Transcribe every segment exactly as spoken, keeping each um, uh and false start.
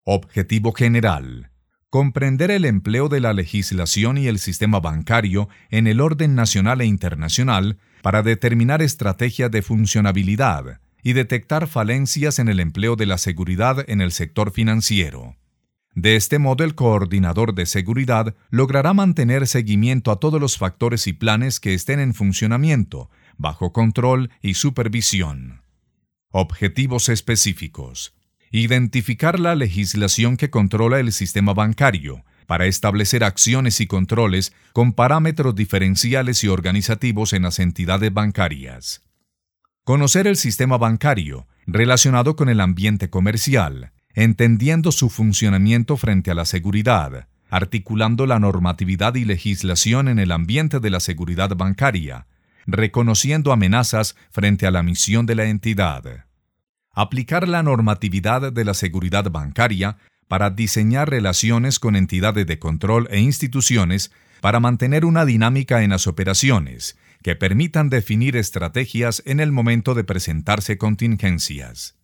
Objetivo general: comprender el empleo de la legislación y el sistema bancario en el orden nacional e internacional para determinar estrategias de funcionabilidad y detectar falencias en el empleo de la seguridad en el sector financiero. De este modo, el coordinador de seguridad logrará mantener seguimiento a todos los factores y planes que estén en funcionamiento, bajo control y supervisión. Objetivos específicos: identificar la legislación que controla el sistema bancario, para establecer acciones y controles con parámetros diferenciales y organizativos en las entidades bancarias. Conocer el sistema bancario, relacionado con el ambiente comercial, entendiendo su funcionamiento frente a la seguridad, articulando la normatividad y legislación en el ambiente de la seguridad bancaria, reconociendo amenazas frente a la misión de la entidad. Aplicar la normatividad de la seguridad bancaria para diseñar relaciones con entidades de control e instituciones para mantener una dinámica en las operaciones que permitan definir estrategias en el momento de presentarse contingencias.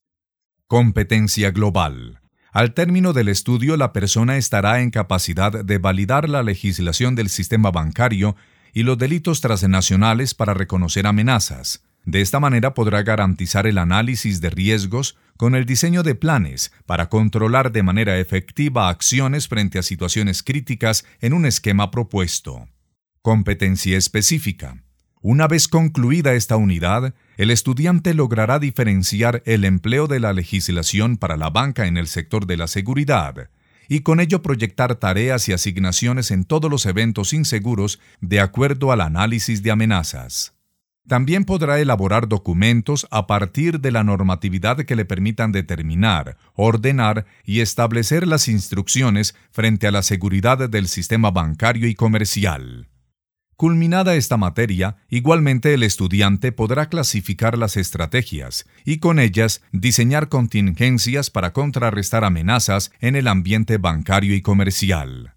Competencia global. Al término del estudio, la persona estará en capacidad de validar la legislación del sistema bancario y los delitos transnacionales para reconocer amenazas. De esta manera podrá garantizar el análisis de riesgos con el diseño de planes para controlar de manera efectiva acciones frente a situaciones críticas en un esquema propuesto. Competencia específica. Una vez concluida esta unidad, el estudiante logrará diferenciar el empleo de la legislación para la banca en el sector de la seguridad y con ello proyectar tareas y asignaciones en todos los eventos inseguros de acuerdo al análisis de amenazas. También podrá elaborar documentos a partir de la normatividad que le permitan determinar, ordenar y establecer las instrucciones frente a la seguridad del sistema bancario y comercial. Culminada esta materia, igualmente el estudiante podrá clasificar las estrategias y con ellas diseñar contingencias para contrarrestar amenazas en el ambiente bancario y comercial.